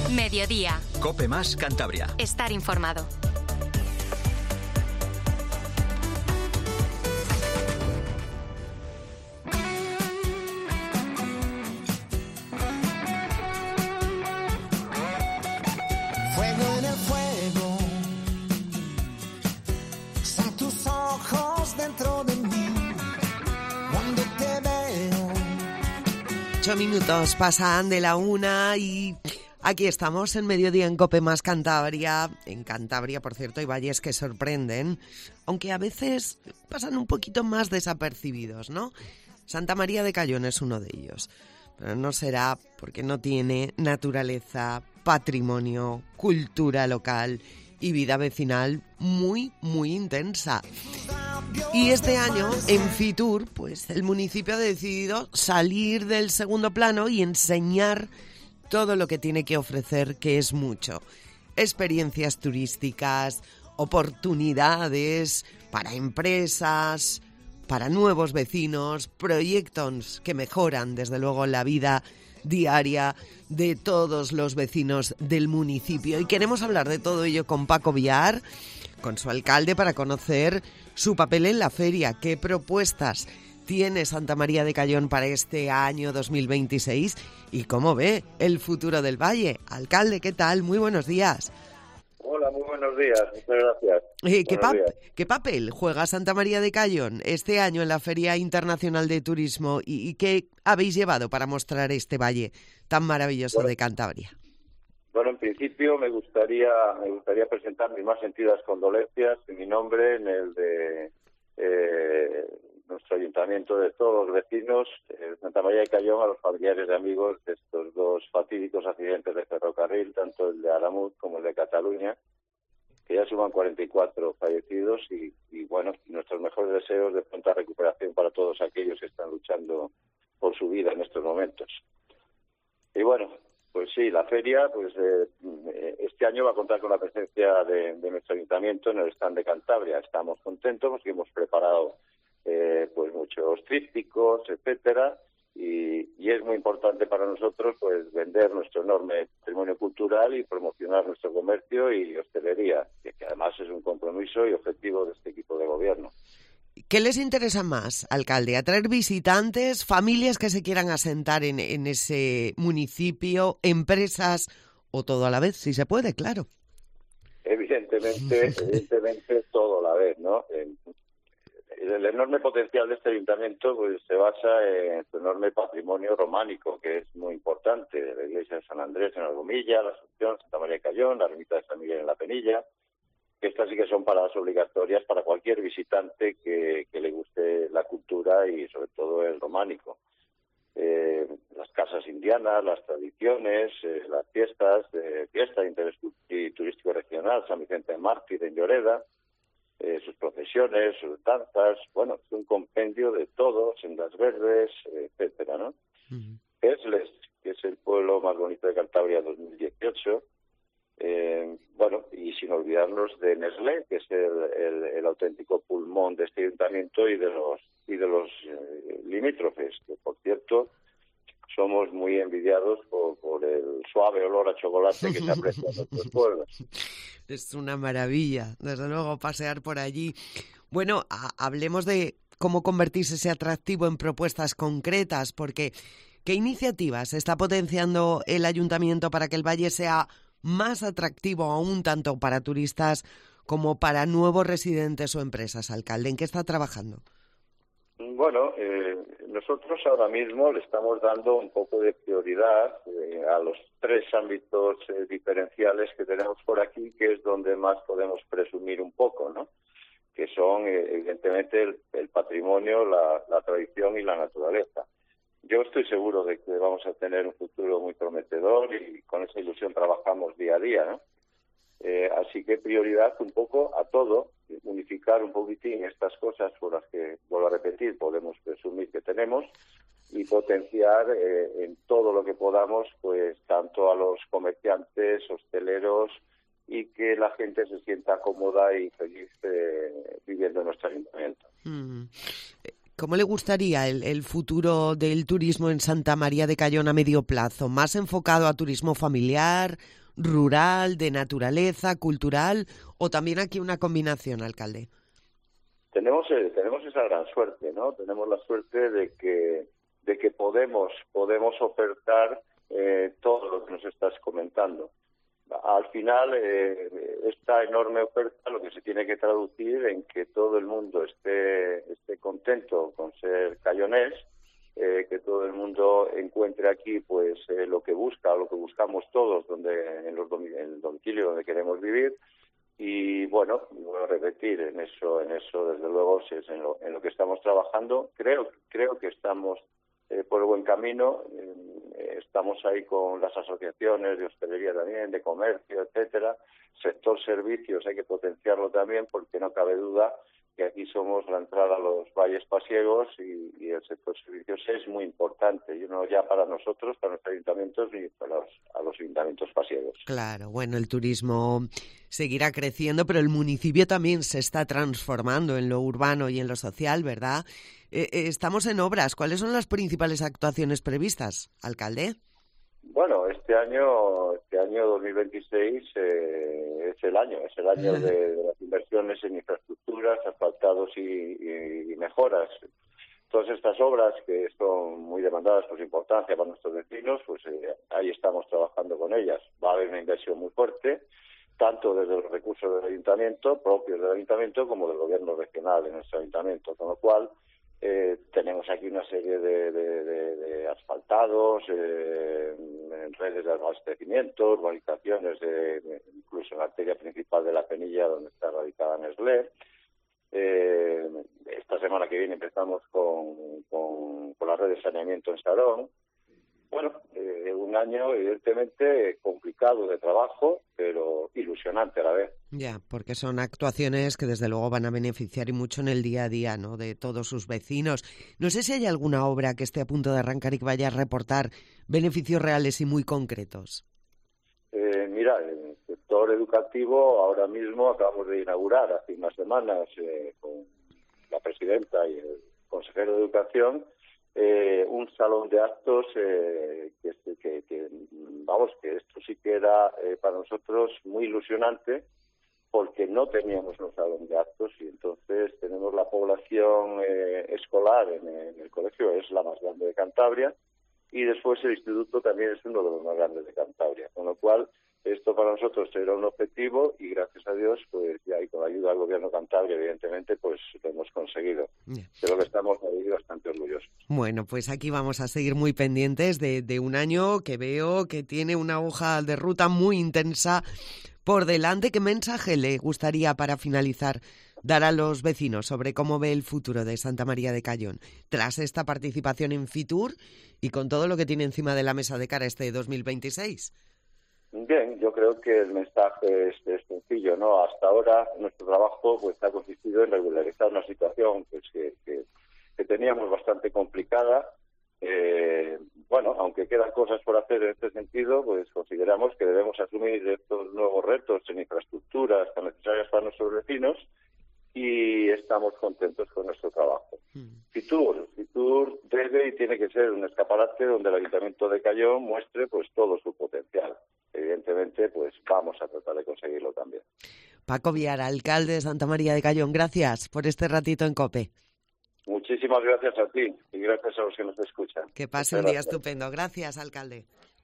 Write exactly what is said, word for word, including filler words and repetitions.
Mediodía. COPE más Cantabria. Estar informado. Fuego en el fuego, son tus ojos dentro de mí, cuando te veo. Ocho minutos pasan de la una y aquí estamos en Mediodía en COPE más Cantabria. En Cantabria, por cierto, hay valles que sorprenden, aunque a veces pasan un poquito más desapercibidos, ¿no? Santa María de Cayón es uno de ellos, pero no será porque no tiene naturaleza, patrimonio, cultura local y vida vecinal muy, muy intensa. Y este año, en Fitur, pues el municipio ha decidido salir del segundo plano y enseñar todo lo que tiene que ofrecer, que es mucho. Experiencias turísticas, oportunidades para empresas, para nuevos vecinos, proyectos que mejoran, desde luego, la vida diaria de todos los vecinos del municipio. Y queremos hablar de todo ello con Paco Villar, con su alcalde, para conocer su papel en la feria, qué propuestas tiene Santa María de Cayón para este año dos mil veintiséis y cómo ve el futuro del valle. Alcalde, ¿qué tal? Muy buenos días. Hola, muy buenos días. Muchas gracias. Eh, ¿qué, Buenos pap- días. ¿Qué papel juega Santa María de Cayón este año en la Feria Internacional de Turismo y, y qué habéis llevado para mostrar este valle tan maravilloso Bueno, de Cantabria? Bueno, en principio me gustaría me gustaría presentar mis más sentidas condolencias en mi nombre, en el de eh, nuestro ayuntamiento, de todos los vecinos de Santa María de Cayón, a los familiares y amigos de estos dos fatídicos accidentes de ferrocarril, tanto el de Aramuz como el de Cataluña, que ya suman cuarenta y cuatro fallecidos y, y bueno, nuestros mejores deseos de pronta recuperación para todos aquellos que están luchando por su vida en estos momentos. Y bueno, pues sí, la feria, pues eh, este año va a contar con la presencia de, de nuestro ayuntamiento en el stand de Cantabria. Estamos contentos porque hemos preparado eh, pues muchos trípticos, etcétera, y, y es muy importante para nosotros pues vender nuestro enorme patrimonio cultural y promocionar nuestro comercio y hostelería, que, que además es un compromiso y objetivo de este equipo de gobierno. ¿Qué les interesa más, alcalde? ¿Atraer visitantes, familias que se quieran asentar en, en ese municipio, empresas o todo a la vez, si se puede, claro? Evidentemente, evidentemente todo a la vez, ¿no? En, el enorme potencial de este ayuntamiento pues se basa en su enorme patrimonio románico, que es muy importante. La iglesia de San Andrés en Algomilla, la Asunción, Santa María de Cayón, la ermita de San Miguel en la Penilla. Estas sí que son paradas obligatorias para cualquier visitante que, que le guste la cultura y sobre todo el románico. Eh, las casas indianas, las tradiciones, eh, las fiestas, eh, fiesta de interés turístico regional, San Vicente de Mártir en Lloreda, eh, sus procesiones, sus danzas, bueno, es un compendio de todo, sendas verdes, eh, etcétera, ¿no? Uh-huh. Esles, que es el pueblo más bonito de Cantabria dos mil dieciocho, Eh, bueno, y sin olvidarnos de Nestlé, que es el, el, el auténtico pulmón de este ayuntamiento y de los y de los eh, limítrofes, que por cierto somos muy envidiados por, por el suave olor a chocolate que se aprecia en nuestros pueblos. Es una maravilla, desde luego, pasear por allí. Bueno, a, hablemos de cómo convertirse ese atractivo en propuestas concretas, porque ¿qué iniciativas está potenciando el ayuntamiento para que el valle sea más atractivo aún tanto para turistas como para nuevos residentes o empresas, alcalde? ¿En qué está trabajando? Bueno, eh, nosotros ahora mismo le estamos dando un poco de prioridad eh, a los tres ámbitos eh, diferenciales que tenemos por aquí, que es donde más podemos presumir un poco, ¿no? Que son, eh, evidentemente, el, el patrimonio, la, la tradición y la naturaleza. Yo estoy seguro de que vamos a tener un futuro muy prometedor y con esa ilusión trabajamos día a día, ¿no? Eh, así que prioridad un poco a todo, unificar un poquitín estas cosas por las que, vuelvo a repetir, podemos presumir que tenemos y potenciar eh, en todo lo que podamos, pues tanto a los comerciantes, hosteleros y que la gente se sienta cómoda y feliz eh, viviendo en nuestro ayuntamiento. Mm. ¿Cómo le gustaría el, el futuro del turismo en Santa María de Cayón a medio plazo? ¿Más enfocado a turismo familiar, rural, de naturaleza, cultural o también aquí una combinación, alcalde? Tenemos eh, tenemos esa gran suerte, ¿no? Tenemos la suerte de que de que podemos podemos ofertar eh, todo lo que nos estás comentando. Al final, eh, esta enorme oferta lo que se tiene que traducir en que todo el mundo esté esté contento con ser cayonés, eh, que todo el mundo encuentre aquí pues eh, lo que busca, lo que buscamos todos, donde en, los domi- en el domicilio donde queremos vivir. Y bueno, voy a repetir, en eso, en eso desde luego es en lo, en lo que estamos trabajando. Creo, creo que estamos eh, por el buen camino. Eh, estamos ahí con las asociaciones de hostelería también, de comercio, etcétera. Sector servicios hay que potenciarlo también, porque no cabe duda que aquí somos la entrada a los valles pasiegos y, y el sector servicios es muy importante, y no ya para nosotros, para nuestros ayuntamientos, ni para los, a los ayuntamientos pasiegos. Claro, bueno, el turismo seguirá creciendo, pero el municipio también se está transformando en lo urbano y en lo social, ¿verdad? Eh, eh, estamos en obras. ¿Cuáles son las principales actuaciones previstas, alcalde? Bueno, este año, este año dos mil veintiséis eh, es el año, es el año de, de las inversiones en infraestructuras, asfaltados y, y, y mejoras. Todas estas obras que son muy demandadas por su importancia para nuestros vecinos, pues eh, ahí estamos trabajando con ellas. Va a haber una inversión muy fuerte, tanto desde los recursos del ayuntamiento, propios del ayuntamiento, como del gobierno regional de nuestro ayuntamiento, con lo cual Eh, tenemos aquí una serie de, de, de, de asfaltados, eh, redes de abastecimiento, urbanizaciones, de, de, incluso en la arteria principal de la Penilla, donde está radicada Nestlé. Eh, esta semana que viene empezamos con, con, con la red de saneamiento en Sarón. Bueno, eh, un año evidentemente complicado de trabajo, pero ilusionante a la vez. Ya, porque son actuaciones que desde luego van a beneficiar y mucho en el día a día, ¿no?, de todos sus vecinos. No sé si hay alguna obra que esté a punto de arrancar y que vaya a reportar beneficios reales y muy concretos. Eh, mira, en el sector educativo ahora mismo acabamos de inaugurar hace unas semanas eh, con la presidenta y el consejero de Educación Eh, un salón de actos eh, que, que, que, vamos, que esto sí que era eh, para nosotros muy ilusionante, porque no teníamos un salón de actos y entonces tenemos la población eh, escolar en, en el colegio, es la más grande de Cantabria, y después el instituto también es uno de los más grandes de Cantabria, con lo cual esto para nosotros era un objetivo y gracias a Dios, pues ya y con la ayuda del gobierno de Cantabria, evidentemente, pues lo hemos conseguido. Yeah. De lo que estamos ahí bastante orgullosos. Bueno, pues aquí vamos a seguir muy pendientes de, de un año que veo que tiene una hoja de ruta muy intensa por delante. ¿Qué mensaje le gustaría para finalizar dar a los vecinos sobre cómo ve el futuro de Santa María de Cayón tras esta participación en Fitur y con todo lo que tiene encima de la mesa de cara a este dos mil veintiséis? Bien, yo creo que el mensaje es, es sencillo, ¿no? Hasta ahora nuestro trabajo pues ha consistido en regularizar una situación pues, que, que, que teníamos bastante complicada. Eh, bueno, aunque quedan cosas por hacer en este sentido, pues consideramos que debemos asumir estos nuevos retos en infraestructuras tan necesarias para nuestros vecinos y estamos contentos con nuestro trabajo. Mm. Fitur, Fitur debe y tiene que ser un escaparate donde el Ayuntamiento de Cayón muestre pues todo su potencial. Evidentemente, pues vamos a tratar de conseguirlo también. Paco Viara, alcalde de Santa María de Cayón, gracias por este ratito en COPE. Muchísimas gracias a ti y gracias a los que nos escuchan. Que pase un día estupendo. Gracias, alcalde.